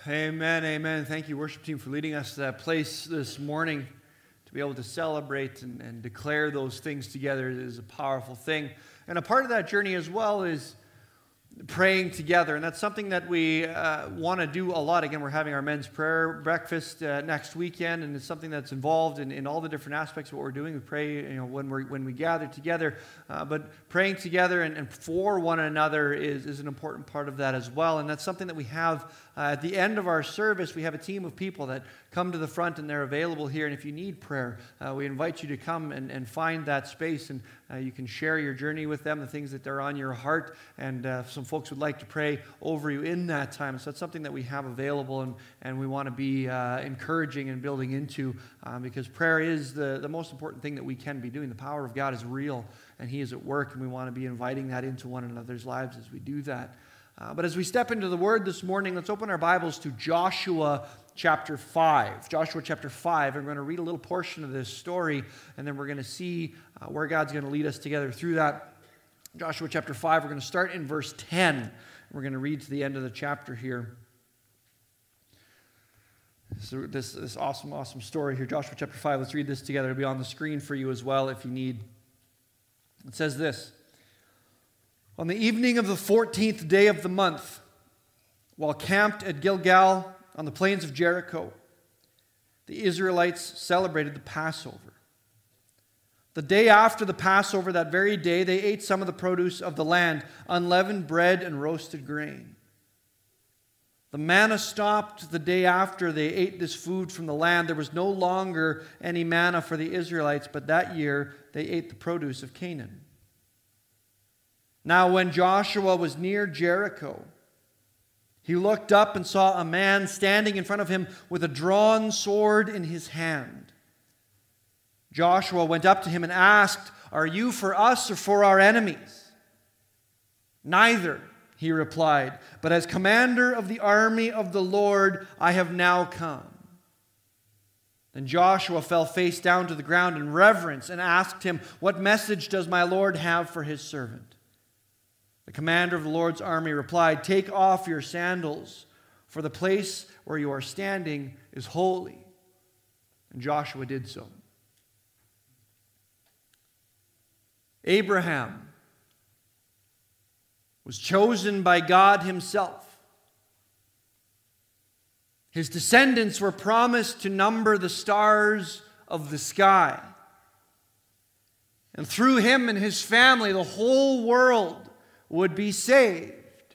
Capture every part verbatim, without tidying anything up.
Amen, amen. Thank you, worship team, for leading us to that place this morning. To be able to celebrate and, and declare those things together is a powerful thing. And a part of that journey as well is praying together. And that's something that we uh, want to do a lot. Again, we're having our men's prayer breakfast uh, next weekend, and it's something that's involved in, in all the different aspects of what we're doing. We pray, you know, when we when we gather together, uh, but praying together and, and for one another is, is an important part of that as well. And that's something that we have uh, at the end of our service. We have a team of people that come to the front, and they're available here. And if you need prayer, uh, we invite you to come and, and find that space, and uh, you can share your journey with them, the things that are on your heart, and uh, some folks would like to pray over you in that time. So that's something that we have available, and, and we want to be uh, encouraging and building into, um, because prayer is the, the most important thing that we can be doing. The power of God is real, and He is at work, and we want to be inviting that into one another's lives as we do that. Uh, but as we step into the Word this morning, let's open our Bibles to Joshua chapter five. Joshua chapter five. I'm going to read a little portion of this story, and then we're going to see uh, where God's going to lead us together through that. Joshua chapter five, we're going to start in verse ten. We're going to read to the end of the chapter here. So this, this awesome, awesome story here. Joshua chapter five, let's read this together. It'll be on the screen for you as well if you need. It says this: On the evening of the fourteenth day of the month, while camped at Gilgal on the plains of Jericho, the Israelites celebrated the Passover. The day after the Passover, that very day, they ate some of the produce of the land, unleavened bread and roasted grain. The manna stopped the day after they ate this food from the land. There was no longer any manna for the Israelites, but that year they ate the produce of Canaan. Now when Joshua was near Jericho, he looked up and saw a man standing in front of him with a drawn sword in his hand. Joshua went up to him and asked, "Are you for us or for our enemies?" "Neither," he replied, "but as commander of the army of the Lord, I have now come." Then Joshua fell face down to the ground in reverence and asked him, "What message does my Lord have for his servant?" The commander of the Lord's army replied, "Take off your sandals, for the place where you are standing is holy." And Joshua did so. Abraham was chosen by God Himself. His descendants were promised to number the stars of the sky. And through him and his family, the whole world would be saved.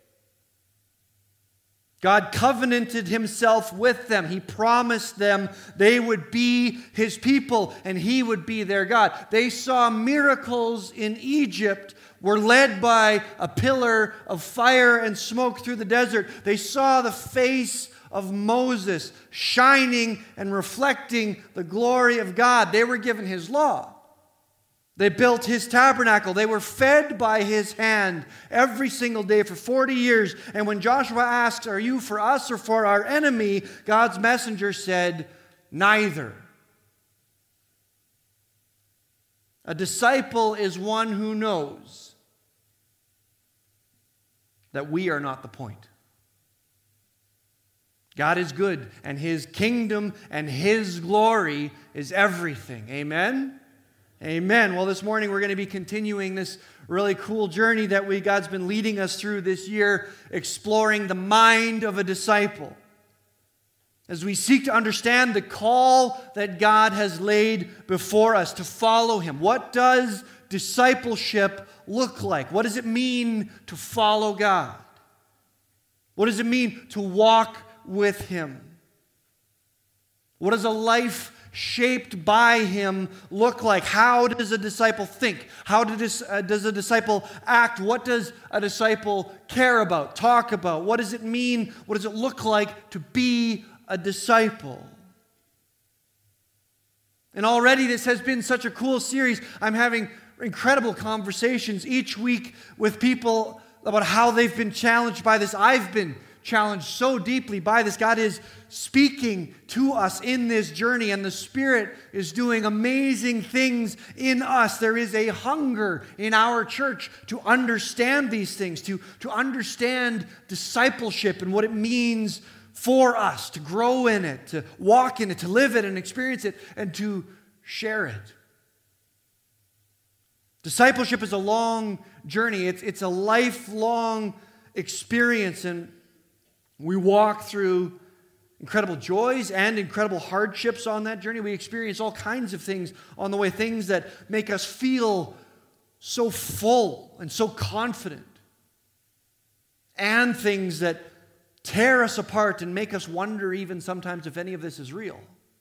God covenanted Himself with them. He promised them they would be His people and He would be their God. They saw miracles in Egypt, were led by a pillar of fire and smoke through the desert. They saw the face of Moses shining and reflecting the glory of God. They were given His law. They built His tabernacle. They were fed by His hand every single day for forty years. And when Joshua asks, "Are you for us or for our enemy?" God's messenger said, "Neither." A disciple is one who knows that we are not the point. God is good, and His kingdom and His glory is everything. Amen? Amen. Well, this morning we're going to be continuing this really cool journey that we God's been leading us through this year, exploring the mind of a disciple. As we seek to understand the call that God has laid before us to follow Him. What does discipleship look like? What does it mean to follow God? What does it mean to walk with Him? What does a life shaped by Him look like? How does a disciple think? How does, uh, does a disciple act? What does a disciple care about, talk about? What does it mean? What does it look like to be a disciple? And already this has been such a cool series. I'm having incredible conversations each week with people about how they've been challenged by this. I've been challenged so deeply by this. God is speaking to us in this journey, and the Spirit is doing amazing things in us. There is a hunger in our church to understand these things, to, to understand discipleship and what it means for us, to grow in it, to walk in it, to live it and experience it, and to share it. Discipleship is a long journey. It's, it's a lifelong experience, and we walk through incredible joys and incredible hardships on that journey. We experience all kinds of things on the way, things that make us feel so full and so confident, and things that tear us apart and make us wonder even sometimes if any of this is real.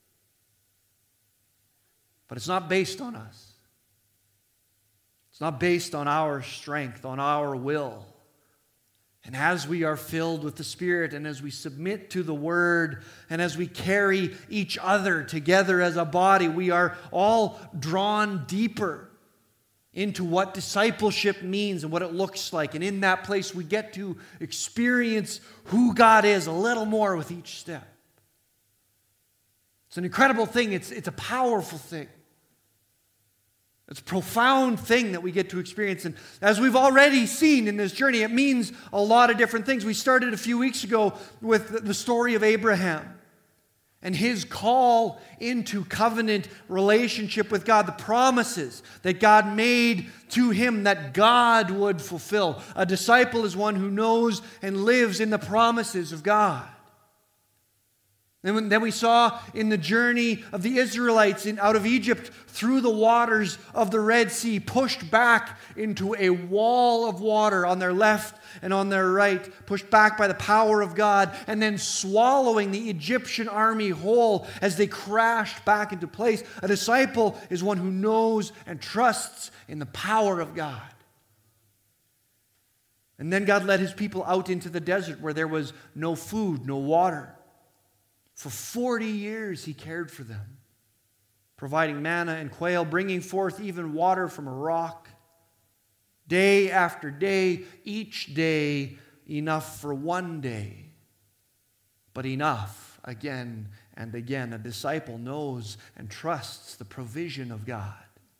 But it's not based on us. It's not based on our strength, on our will. And as we are filled with the Spirit, and as we submit to the Word, and as we carry each other together as a body, we are all drawn deeper into what discipleship means and what it looks like. And in that place, we get to experience who God is a little more with each step. It's an incredible thing. It's, it's a powerful thing. It's a profound thing that we get to experience. And as we've already seen in this journey, it means a lot of different things. We started a few weeks ago with the story of Abraham and his call into covenant relationship with God, the promises that God made to him that God would fulfill. A disciple is one who knows and lives in the promises of God. And then we saw in the journey of the Israelites in, out of Egypt through the waters of the Red Sea, pushed back into a wall of water on their left and on their right, pushed back by the power of God, and then swallowing the Egyptian army whole as they crashed back into place. A disciple is one who knows and trusts in the power of God. And then God led his people out into the desert where there was no food, no water. For forty years he cared for them, providing manna and quail, bringing forth even water from a rock. Day after day, each day enough for one day, but enough again and again. A disciple knows and trusts the provision of God.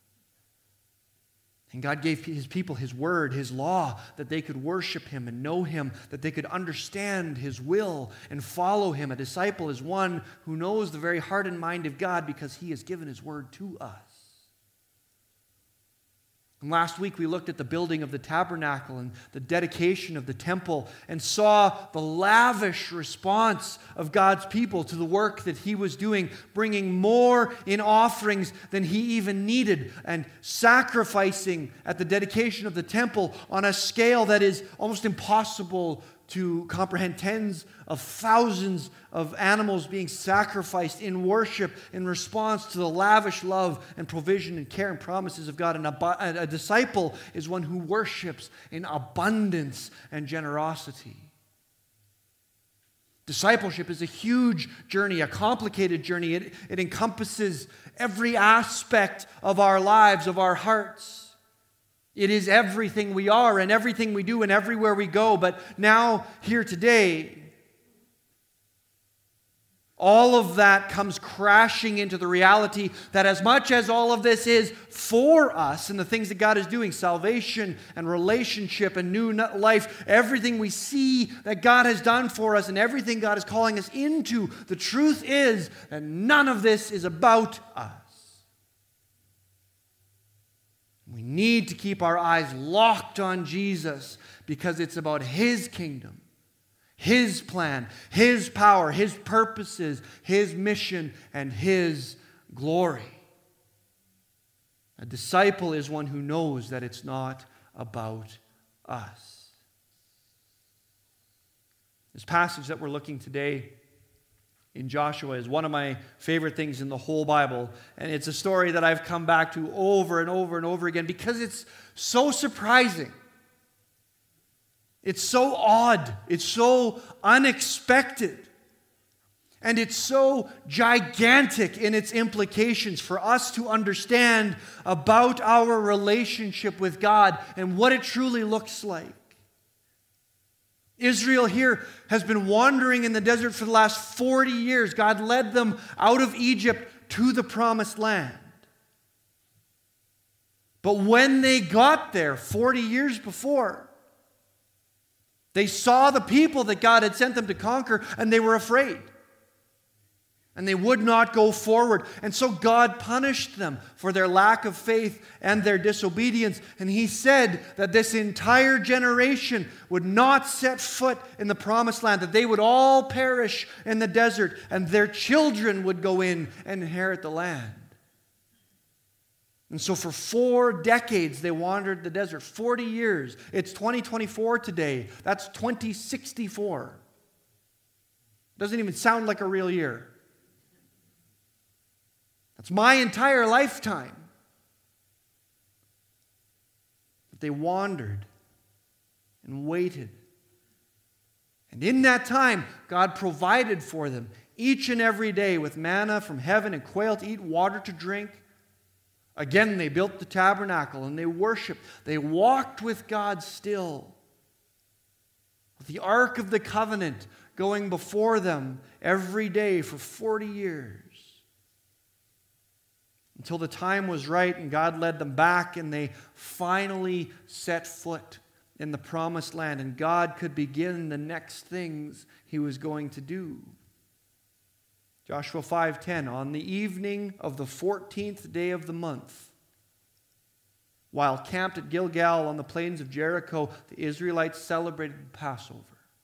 And God gave his people his word, his law, that they could worship him and know him, that they could understand his will and follow him. A disciple is one who knows the very heart and mind of God because he has given his word to us. And last week we looked at the building of the tabernacle and the dedication of the temple and saw the lavish response of God's people to the work that he was doing, bringing more in offerings than he even needed and sacrificing at the dedication of the temple on a scale that is almost impossible to comprehend. Tens of thousands of animals being sacrificed in worship in response to the lavish love and provision and care and promises of God. And a, a disciple is one who worships in abundance and generosity. Discipleship is a huge journey, a complicated journey. It, it encompasses every aspect of our lives, of our hearts. It is everything we are and everything we do and everywhere we go. But now, here today, all of that comes crashing into the reality that as much as all of this is for us and the things that God is doing, salvation and relationship and new life, everything we see that God has done for us and everything God is calling us into, the truth is that none of this is about us. We need to keep our eyes locked on Jesus because it's about his kingdom, his plan, his power, his purposes, his mission, and his glory. A disciple is one who knows that it's not about us. This passage that we're looking today in Joshua is one of my favorite things in the whole Bible. And it's a story that I've come back to over and over and over again because it's so surprising. It's so odd. It's so unexpected. And it's so gigantic in its implications for us to understand about our relationship with God and what it truly looks like. Israel here has been wandering in the desert for the last forty years. God led them out of Egypt to the promised land. But when they got there, forty years before, They saw the people that God had sent them to conquer, and they were afraid. And they would not go forward. And so God punished them for their lack of faith and their disobedience. And He said that this entire generation would not set foot in the promised land, that they would all perish in the desert, and their children would go in and inherit the land. And so for four decades they wandered the desert. forty years. It's twenty twenty-four today. That's twenty sixty-four. Doesn't even sound like a real year. That's my entire lifetime. But they wandered and waited. And in that time, God provided for them each and every day with manna from heaven and quail to eat, water to drink. Again, they built the tabernacle and they worshiped. They walked with God still, with the Ark of the Covenant going before them every day for forty years. Until the time was right and God led them back and they finally set foot in the promised land. And God could begin the next things He was going to do. Joshua five ten, on the evening of the fourteenth day of the month, while camped at Gilgal on the plains of Jericho, the Israelites celebrated the Passover.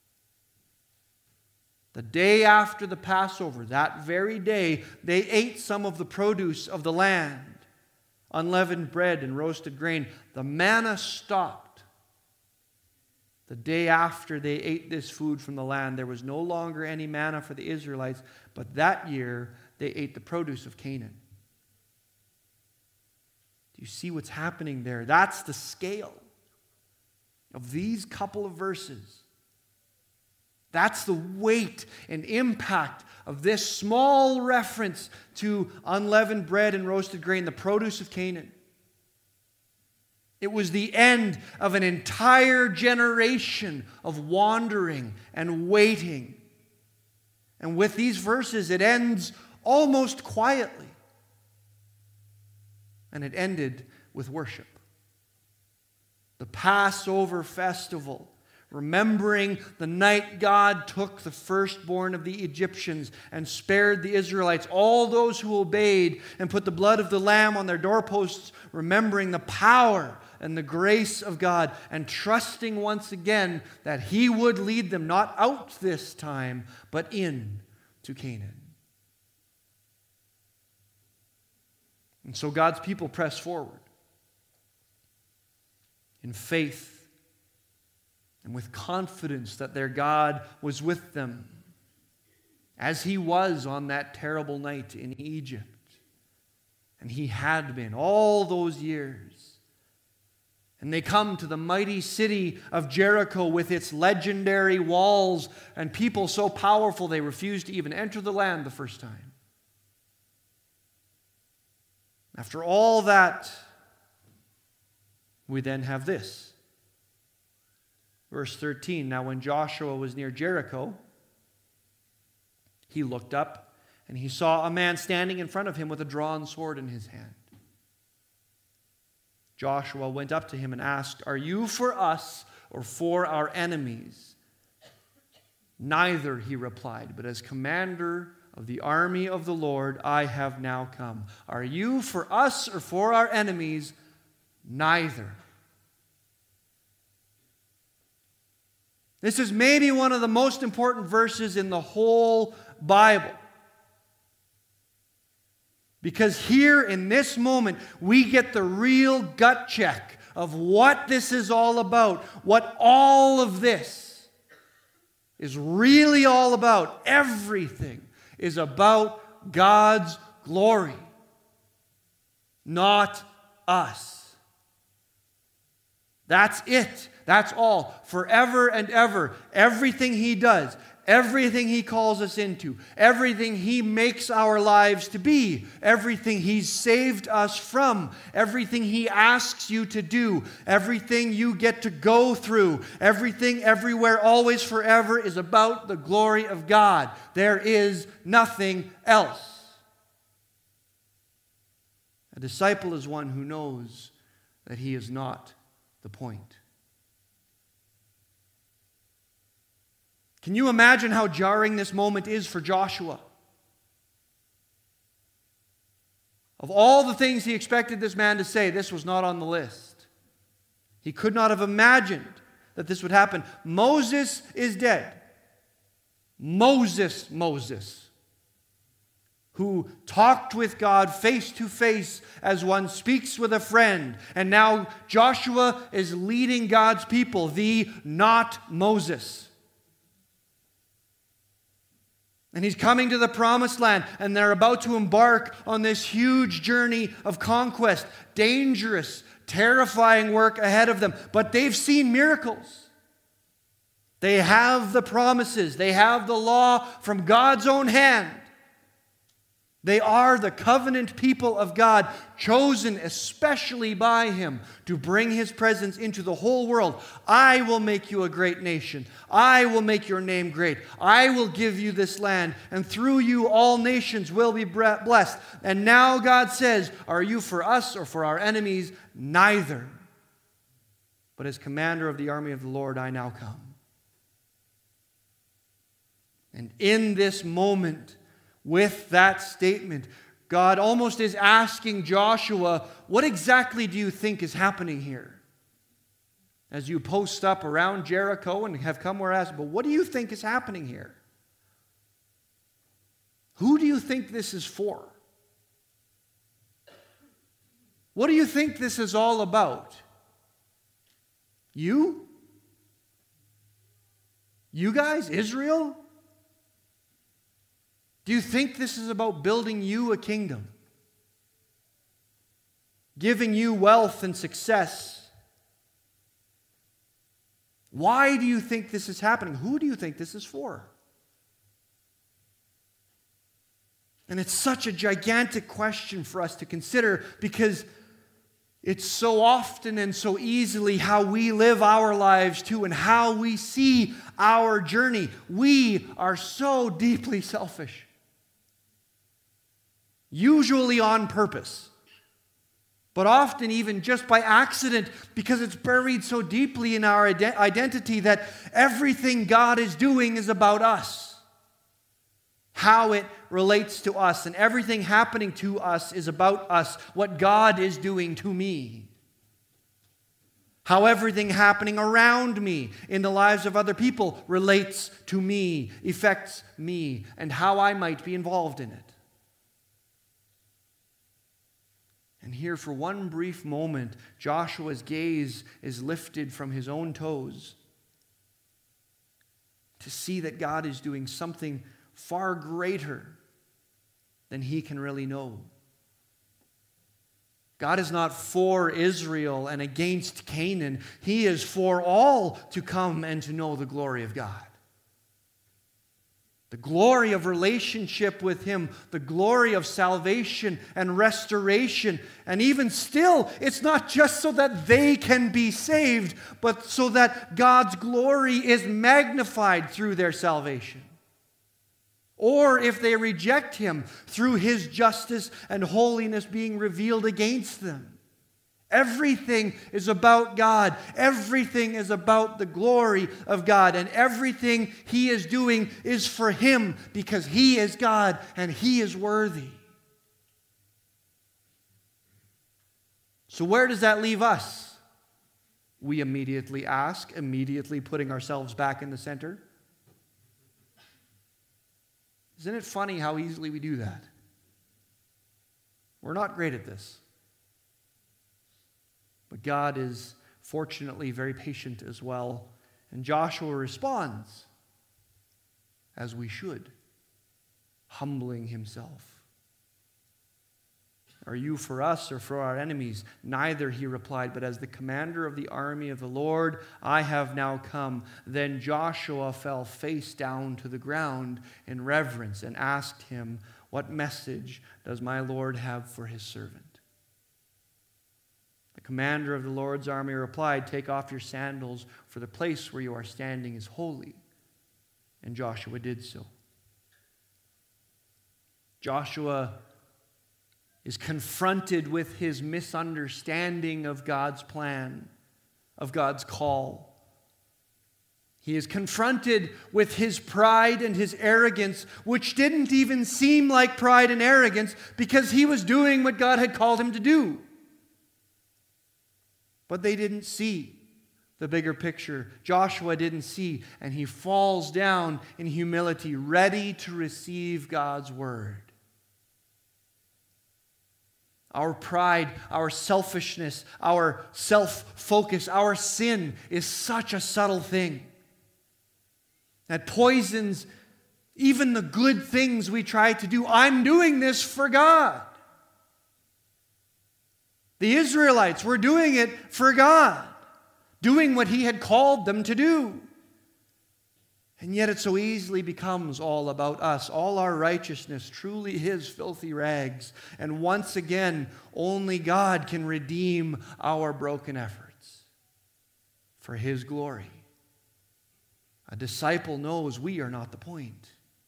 The day after the Passover, that very day, they ate some of the produce of the land, unleavened bread and roasted grain. The manna stopped. The day after they ate this food from the land, there was no longer any manna for the Israelites, but that year they ate the produce of Canaan. Do you see what's happening there? That's the scale of these couple of verses. That's the weight and impact of this small reference to unleavened bread and roasted grain, the produce of Canaan. It was the end of an entire generation of wandering and waiting. And with these verses, it ends almost quietly. And it ended with worship. The Passover festival, remembering the night God took the firstborn of the Egyptians and spared the Israelites, all those who obeyed, and put the blood of the lamb on their doorposts, remembering the power and the grace of God, and trusting once again that He would lead them not out this time, but in to Canaan. And so God's people press forward in faith and with confidence that their God was with them, as He was on that terrible night in Egypt. And He had been all those years. And they come to the mighty city of Jericho with its legendary walls and people so powerful they refused to even enter the land the first time. After all that, we then have this. Verse thirteen, now when Joshua was near Jericho, he looked up and he saw a man standing in front of him with a drawn sword in his hand. Joshua went up to him and asked, "Are you for us or for our enemies?" "Neither," he replied, "but as commander of the army of the Lord, I have now come." "Are you for us or for our enemies?" "Neither." This is maybe one of the most important verses in the whole Bible. Because here in this moment, we get the real gut check of what this is all about, what all of this is really all about. Everything is about God's glory, not us. That's it. That's all. Forever and ever. Everything He does, everything He calls us into, everything He makes our lives to be, everything He's saved us from, everything He asks you to do, everything you get to go through, everything, everywhere, always, forever is about the glory of God. There is nothing else. A disciple is one who knows that he is not the point. Can you imagine how jarring this moment is for Joshua? Of all the things he expected this man to say, this was not on the list. He could not have imagined that this would happen. Moses is dead. Moses, Moses, who talked with God face to face as one speaks with a friend. And now Joshua is leading God's people, the not Moses. And he's coming to the promised land, and they're about to embark on this huge journey of conquest. Dangerous, terrifying work ahead of them. But they've seen miracles. They have the promises. They have the law from God's own hand. They are the covenant people of God, chosen especially by Him to bring His presence into the whole world. I will make you a great nation. I will make your name great. I will give you this land, and through you all nations will be blessed. And now God says, are you for us or for our enemies? Neither. But as commander of the army of the Lord, I now come. And in this moment, with that statement, God almost is asking Joshua, what exactly do you think is happening here? As you post up around Jericho and have come where I asked, but what do you think is happening here? Who do you think this is for? What do you think this is all about? You? You guys? Israel? Do you think this is about building you a kingdom? Giving you wealth and success? Why do you think this is happening? Who do you think this is for? And it's such a gigantic question for us to consider because it's so often and so easily how we live our lives too and how we see our journey. We are so deeply selfish. Usually on purpose, but often even just by accident because it's buried so deeply in our ident- identity that everything God is doing is about us. How it relates to us, and everything happening to us is about us, what God is doing to me. How everything happening around me in the lives of other people relates to me, affects me, and how I might be involved in it. And here, for one brief moment, Joshua's gaze is lifted from his own toes to see that God is doing something far greater than he can really know. God is not for Israel and against Canaan. He is for all to come and to know the glory of God. The glory of relationship with Him, the glory of salvation and restoration. And even still, it's not just so that they can be saved, but so that God's glory is magnified through their salvation. Or if they reject Him, through His justice and holiness being revealed against them. Everything is about God. Everything is about the glory of God. And everything He is doing is for Him because He is God and He is worthy. So where does that leave us? We immediately ask, immediately putting ourselves back in the center. Isn't it funny how easily we do that? We're not great at this. But God is fortunately very patient as well. And Joshua responds, as we should, humbling himself. Are you for us or for our enemies? Neither, he replied, but as the commander of the army of the Lord, I have now come. Then Joshua fell face down to the ground in reverence and asked him, what message does my Lord have for his servant? The commander of the Lord's army replied, take off your sandals, for the place where you are standing is holy. And Joshua did so. Joshua is confronted with his misunderstanding of God's plan, of God's call. He is confronted with his pride and his arrogance, which didn't even seem like pride and arrogance because he was doing what God had called him to do. But they didn't see the bigger picture. Joshua didn't see, and he falls down in humility, ready to receive God's word. Our pride, our selfishness, our self-focus, our sin is such a subtle thing that poisons even the good things we try to do. I'm doing this for God. The Israelites were doing it for God, doing what He had called them to do. And yet it so easily becomes all about us, all our righteousness, truly His filthy rags. And once again, only God can redeem our broken efforts for His glory. A disciple knows we are not the point.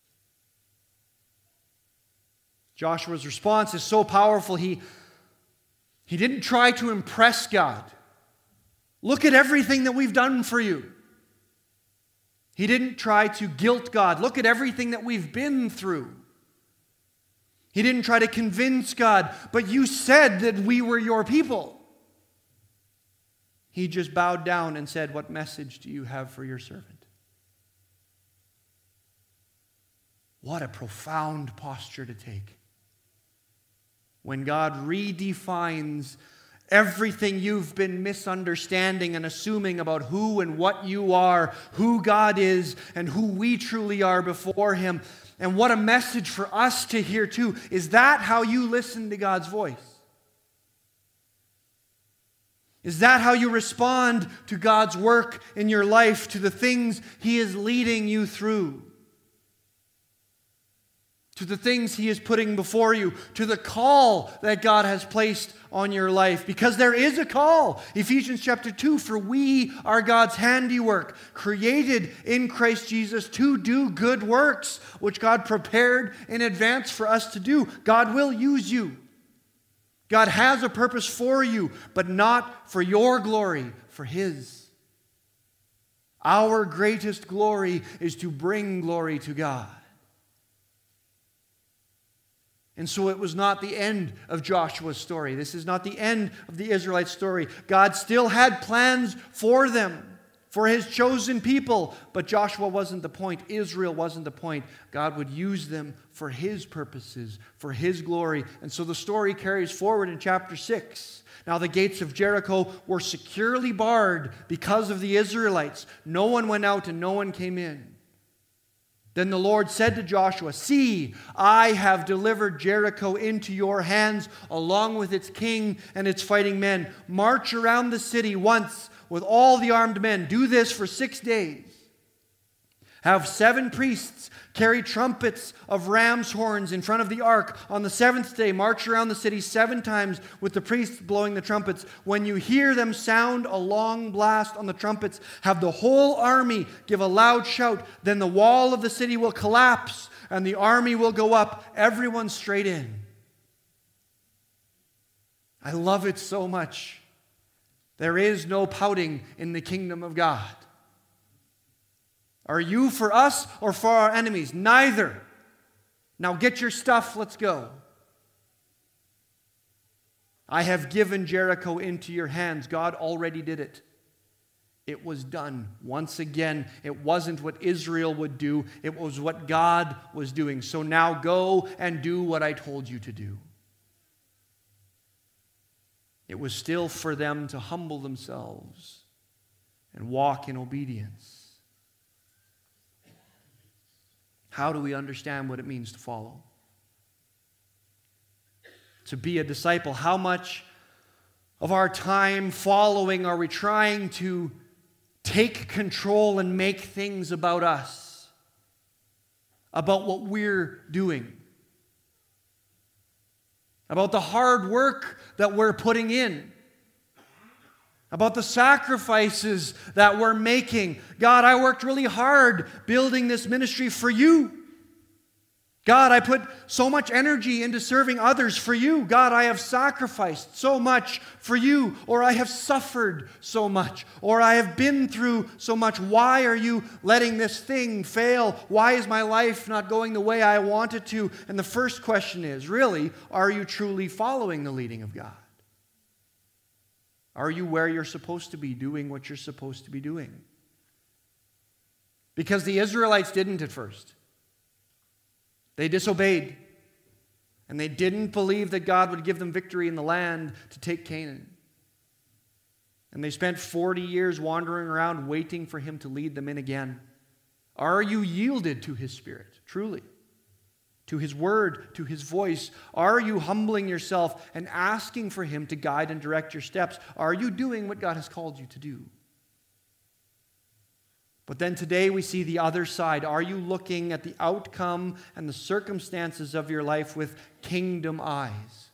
Joshua's response is so powerful, he, he didn't try to impress God. Look at everything that we've done for you. He didn't try to guilt God. Look at everything that we've been through. He didn't try to convince God, but you said that we were your people. He just bowed down and said, what message do you have for your servant? What a profound posture to take. When God redefines everything you've been misunderstanding and assuming about who and what you are, who God is, and who we truly are before Him. And what a message for us to hear too. Is that how you listen to God's voice? Is that how you respond to God's work in your life, to the things He is leading you through? To the things He is putting before you, to the call that God has placed on your life. Because there is a call. Ephesians chapter two, for we are God's handiwork, created in Christ Jesus to do good works, which God prepared in advance for us to do. God will use you. God has a purpose for you, but not for your glory, for His. Our greatest glory is to bring glory to God. And so it was not the end of Joshua's story. This is not the end of the Israelite story. God still had plans for them, for His chosen people. But Joshua wasn't the point. Israel wasn't the point. God would use them for His purposes, for His glory. And so the story carries forward in chapter six. Now the gates of Jericho were securely barred because of the Israelites. No one went out and no one came in. Then the Lord said to Joshua, see, I have delivered Jericho into your hands, along with its king and its fighting men. March around the city once with all the armed men. Do this for six days. Have seven priests carry trumpets of ram's horns in front of the ark. On the seventh day, march around the city seven times with the priests blowing the trumpets. When you hear them sound a long blast on the trumpets, have the whole army give a loud shout. Then the wall of the city will collapse and the army will go up, everyone straight in. I love it so much. There is no pouting in the kingdom of God. Are you for us or for our enemies? Neither. Now get your stuff, let's go. I have given Jericho into your hands. God already did it. It was done. Once again, it wasn't what Israel would do. It was what God was doing. So now go and do what I told you to do. It was still for them to humble themselves and walk in obedience. How do we understand what it means to follow? To be a disciple. How much of our time following are we trying to take control and make things about us? About what we're doing? About the hard work that we're putting in? About the sacrifices that we're making. God, I worked really hard building this ministry for you. God, I put so much energy into serving others for you. God, I have sacrificed so much for you, or I have suffered so much, or I have been through so much. Why are you letting this thing fail? Why is my life not going the way I want it to? And the first question is, really, are you truly following the leading of God? Are you where you're supposed to be, doing what you're supposed to be doing? Because the Israelites didn't at first. They disobeyed, and they didn't believe that God would give them victory in the land to take Canaan. And they spent forty years wandering around waiting for him to lead them in again. Are you yielded to his Spirit, truly? To his word, to his voice? Are you humbling yourself and asking for him to guide and direct your steps? Are you doing what God has called you to do? But then today we see the other side. Are you looking at the outcome and the circumstances of your life with kingdom eyes?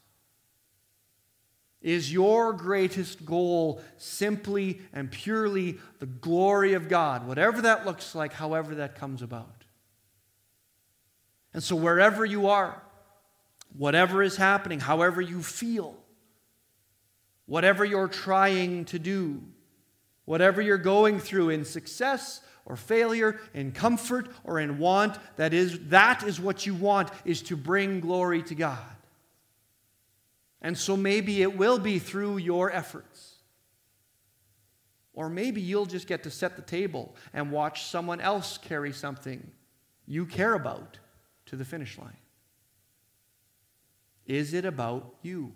Is your greatest goal simply and purely the glory of God, whatever that looks like, however that comes about? And so wherever you are, whatever is happening, however you feel, whatever you're trying to do, whatever you're going through in success or failure, in comfort or in want, that is, that is what you want, is to bring glory to God. And so maybe it will be through your efforts. Or maybe you'll just get to set the table and watch someone else carry something you care about to the finish line. Is it about you?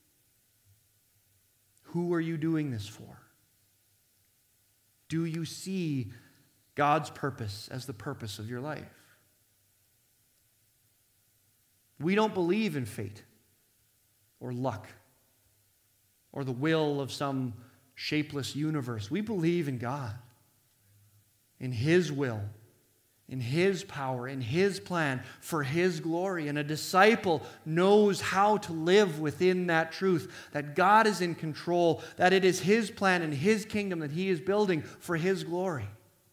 Who are you doing this for? Do you see God's purpose as the purpose of your life? We don't believe in fate or luck or the will of some shapeless universe. We believe in God, in his will, in his power, in his plan, for his glory. And a disciple knows how to live within that truth, that God is in control, that it is his plan and his kingdom that he is building for his glory.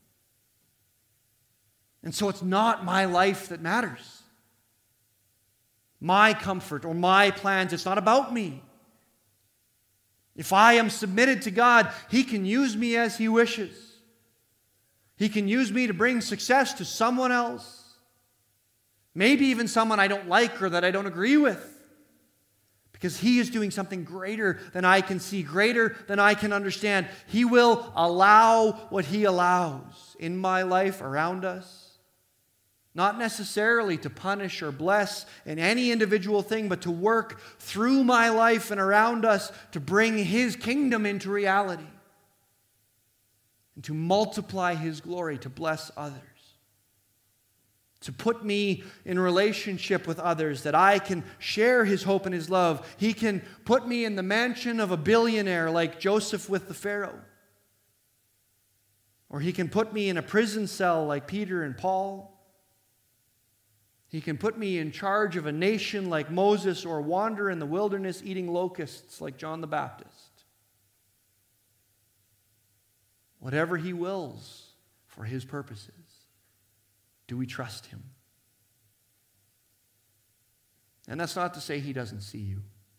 And so it's not my life that matters, my comfort or my plans. It's not about me. If I am submitted to God, he can use me as he wishes. He can use me to bring success to someone else. Maybe even someone I don't like or that I don't agree with. Because he is doing something greater than I can see, greater than I can understand. He will allow what he allows in my life, around us. Not necessarily to punish or bless in any individual thing, but to work through my life and around us to bring his kingdom into reality. And to multiply his glory, to bless others. To put me in relationship with others, that I can share his hope and his love. He can put me in the mansion of a billionaire like Joseph with the Pharaoh. Or he can put me in a prison cell like Peter and Paul. He can put me in charge of a nation like Moses, or wander in the wilderness eating locusts like John the Baptist. Whatever he wills for his purposes, do we trust him? And that's not to say he doesn't see you.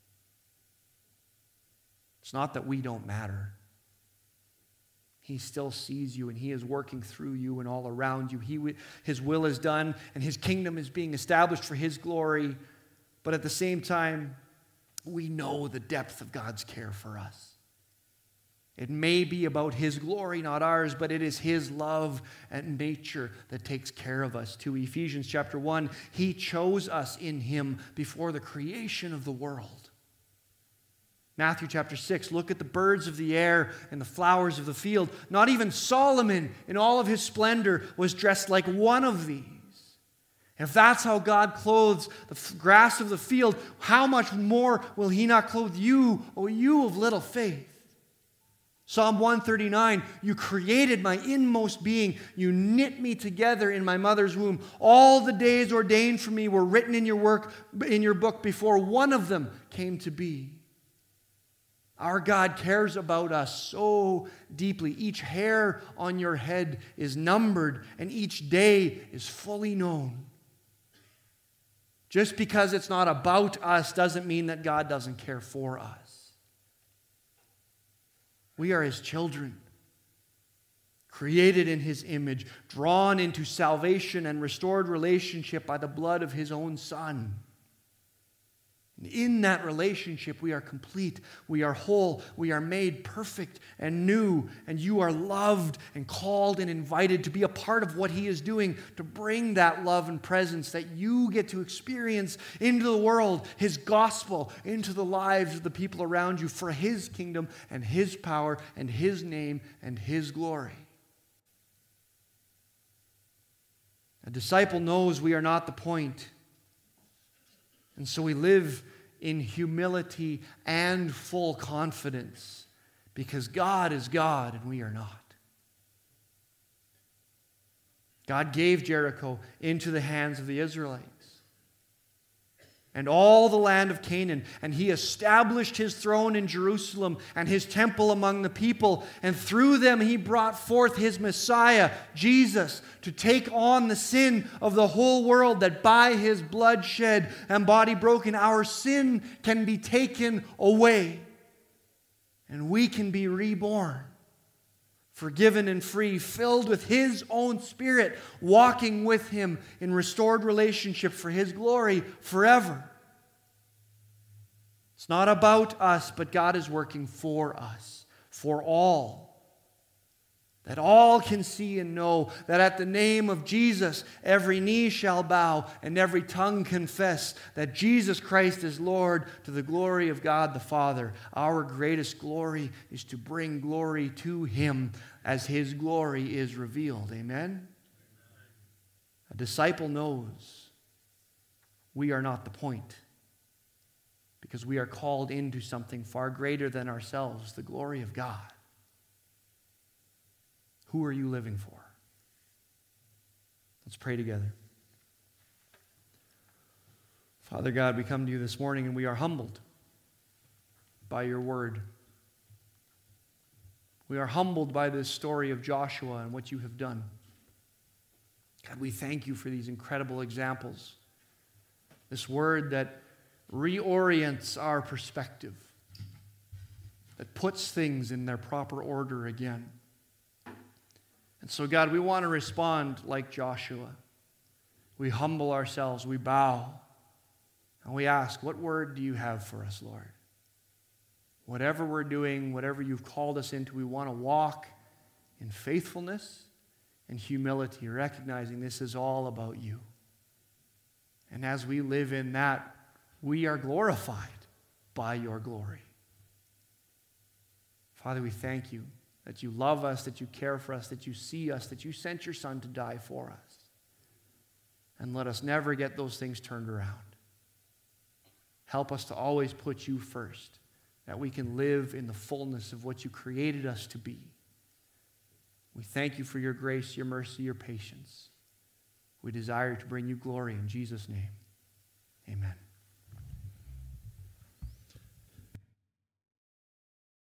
It's not that we don't matter. He still sees you, and he is working through you and all around you. He, his will is done, and his kingdom is being established for his glory. But at the same time, we know the depth of God's care for us. It may be about his glory, not ours, but it is his love and nature that takes care of us. To Ephesians chapter one, he chose us in him before the creation of the world. Matthew chapter six, look at the birds of the air and the flowers of the field. Not even Solomon in all of his splendor was dressed like one of these. If that's how God clothes the grass of the field, how much more will he not clothe you, O you of little faith? Psalm one thirty-nine, you created my inmost being. You knit me together in my mother's womb. All the days ordained for me were written in your work, in your book before one of them came to be. Our God cares about us so deeply. Each hair on your head is numbered, and each day is fully known. Just because it's not about us doesn't mean that God doesn't care for us. We are His children, created in His image, drawn into salvation and restored relationship by the blood of His own Son. In that relationship, we are complete, we are whole, we are made perfect and new, and you are loved and called and invited to be a part of what He is doing, to bring that love and presence that you get to experience into the world, His gospel, into the lives of the people around you for His kingdom and His power and His name and His glory. A disciple knows we are not the point. And so we live in humility and full confidence because God is God and we are not. God gave Jericho into the hands of the Israelites and all the land of Canaan, and He established His throne in Jerusalem and His temple among the people, and through them He brought forth His Messiah, Jesus, to take on the sin of the whole world, that by His blood shed and body broken, our sin can be taken away, and we can be reborn, forgiven and free, filled with His own Spirit, walking with Him in restored relationship for His glory forever. It's not about us, but God is working for us, for all. That all can see and know that at the name of Jesus, every knee shall bow and every tongue confess that Jesus Christ is Lord, to the glory of God the Father. Our greatest glory is to bring glory to Him as His glory is revealed. Amen? A disciple knows we are not the point, because we are called into something far greater than ourselves, the glory of God. Who are you living for? Let's pray together. Father God, we come to you this morning and we are humbled by your word. We are humbled by this story of Joshua and what you have done. God, we thank you for these incredible examples. This word that reorients our perspective, that puts things in their proper order again. And so, God, we want to respond like Joshua. We humble ourselves, we bow, and we ask, what word do you have for us, Lord? Whatever we're doing, whatever you've called us into, we want to walk in faithfulness and humility, recognizing this is all about you. And as we live in that, we are glorified by your glory. Father, we thank you that you love us, that you care for us, that you see us, that you sent your Son to die for us. And let us never get those things turned around. Help us to always put you first, that we can live in the fullness of what you created us to be. We thank you for your grace, your mercy, your patience. We desire to bring you glory in Jesus' name. Amen.